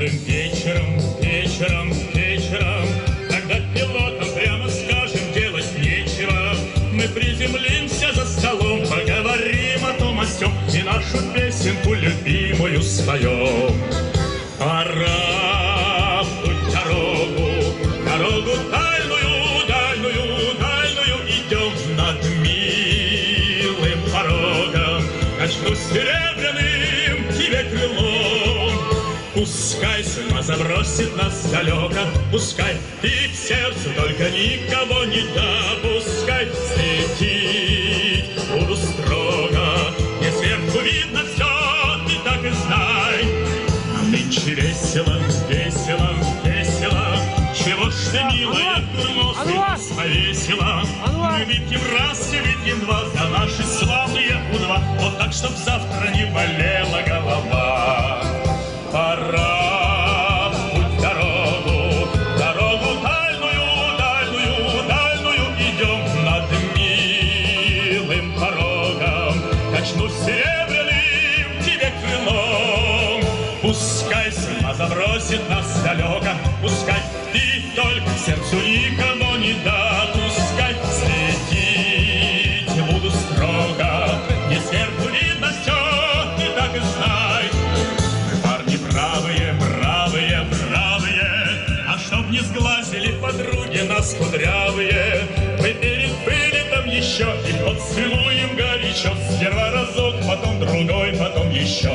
Дождливым вечером, вечером, вечером, когда пилотам, прямо скажем, делать нечего, мы приземлимся за столом, поговорим о том, о сём и нашу песенку любимую споем. Пора в путь дорогу, дорогу дальную, дальную, дальную, идем над милым порогом. Начну серебряным тебе крылом. Пускай судьба забросит нас далеко, пускай и в сердце только никого не допускай. Светить буду строго, мне сверху видно все, ты так и знай. А нынче весело, весело, весело, чего ж ты, милая, носы повесила? Мы выпьем раз и выпьем два за наши славные У-2, вот так, чтоб завтра не болела голова. Пора в путь дорогу, дорогу дальную, дальную, дальную, идем над милым порогом. Качну серебряным тебе крылом. Пускай судьба забросит нас далеко, пускай ты только к сердцу никого не допускай. Следить буду строго, не сверху видно все, ты так и знай. Бравые, бравые, бравые, а чтоб не сглазили подруги нас кудрявые, мы перед вылетом еще и поцелуем горячо. Сперва разок, потом другой, потом еще.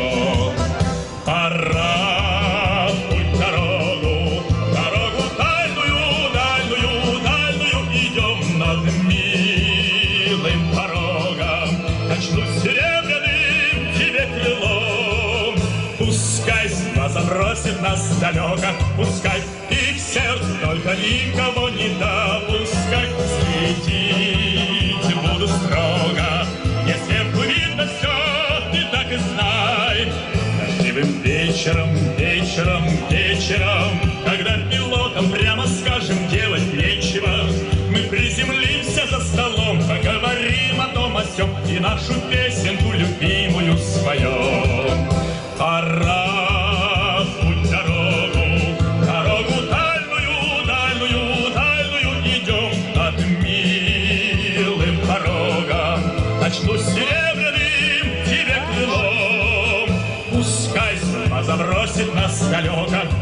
Пора в путь дорогу, дорогу дальную, дальную, дальную, идем над милым порогом. Качну серебряным тебе крылом. Пускай судьба забросит нас далеко, пускай и к сердцу только никого не допускай. Следить буду строго, мне сверху видно все, ты так и знай. Дождливым вечером, вечером, вечером, когда пилотам, прямо скажем, делать нечего, мы приземлимся за столом, поговорим о том, о сём и нашу песенку любимую споем. Пора в путь дорогу, дорогу дальную, дальную, дальную, идем над милым порогом. Начну серебряным тебе крылом. Пускай судьба забросит нас далеко,